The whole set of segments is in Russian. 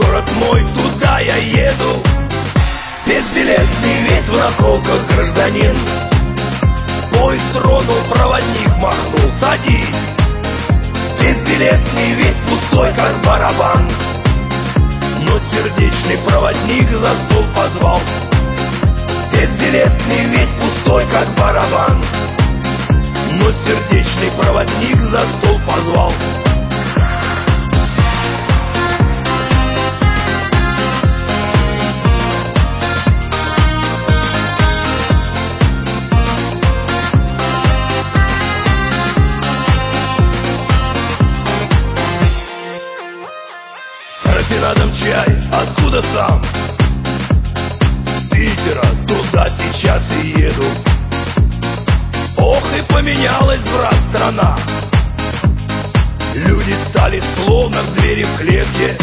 город мой, туда я еду. Безбилетный, весь в наколках гражданин. Поезд тронул, проводник махнул: садись. Безбилетный, весь пустой, как барабан. Но сердечный проводник за стол позвал. Безбилетный, весь пустой, как барабан. Но сердечный проводник за стол позвал. Рафинадом чай, откуда сам? С Питера, туда сейчас и еду. Ох, и поменялась, брат, страна. Люди стали словно звери в клетке,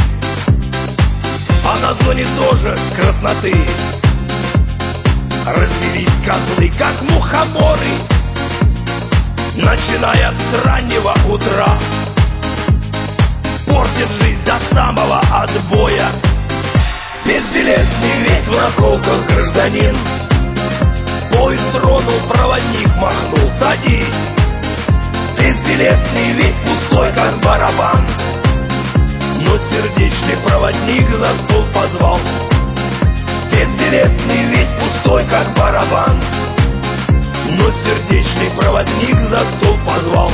а на зоне тоже красноты. Развелись козлы, как мухоморы, начиная с раннего утра. Портит жизнь до самого отбоя. Безбилетный, весь в наколках гражданин. Поезд тронул, проводник махнул: садись. Безбилетный, весь пустой, как барабан. Но сердечный проводник за стол позвал. Безбилетный, весь пустой, как барабан. Но сердечный проводник за стол позвал.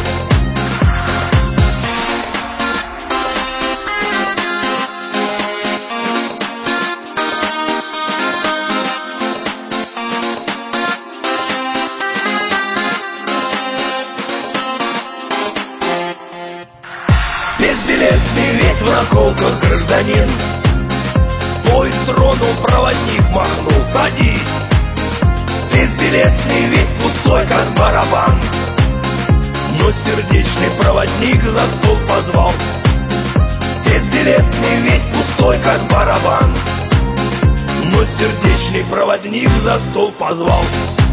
Безбилетный, весь в наколках гражданин. Поезд тронул, проводник махнул: садись. Безбилетный, весь пустой, как барабан. Но сердечный проводник за стол позвал. Безбилетный, весь пустой, как барабан. Но сердечный проводник за стол позвал.